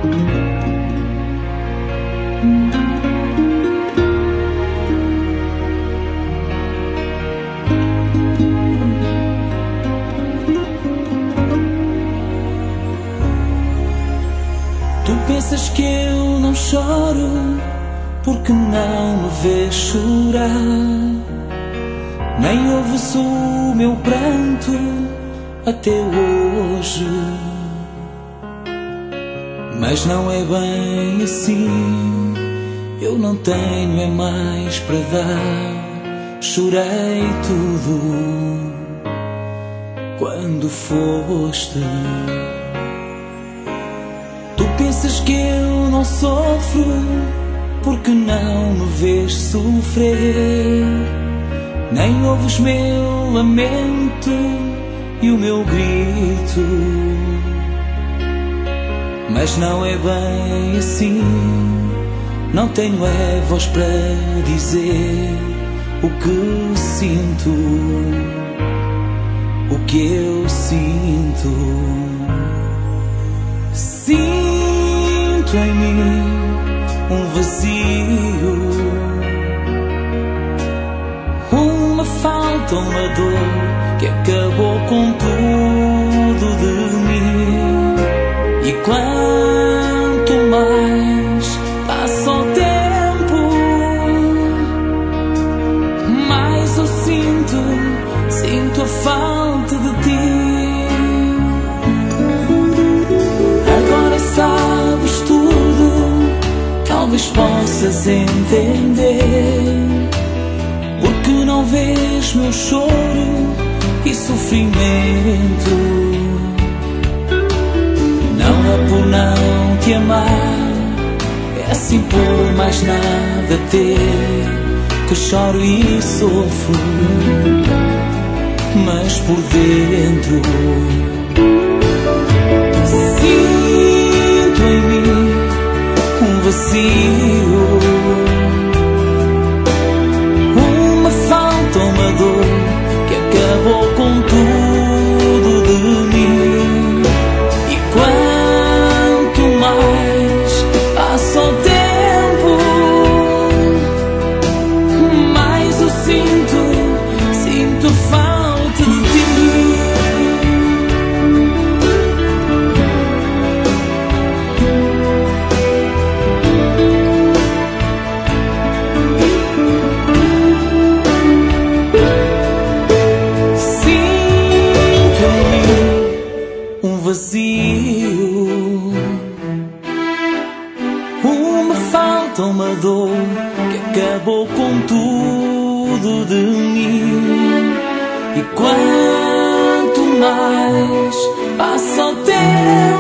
Tu pensas que eu não choro porque não me vês chorar, nem ouves o meu pranto até hoje. Mas não é bem assim, eu não tenho é mais para dar. Chorei tudo quando foste. Tu pensas que eu não sofro porque não me vês sofrer, nem ouves meu lamento e o meu grito. Mas não é bem assim, não tenho é voz para dizer o que sinto, o que eu sinto. Sinto em mim um vazio, uma falta, uma dor que acabou com tudo de mim. E quanto mais passa o tempo, mais eu sinto a falta de ti. Agora sabes tudo, talvez possas entender, porque não vês meu choro e sofrimento. Não é por não te amar, é assim por mais nada ter, que choro e sofro, mas por dentro sinto em mim um vazio, uma falta, uma dor que acabou com tudo de mim. E quanto mais passa o tempo, mais eu sinto falta de ti. Sinto em mim um vazio, uma falta, uma dor que acabou com tudo de mim. E quanto mais passa o tempo,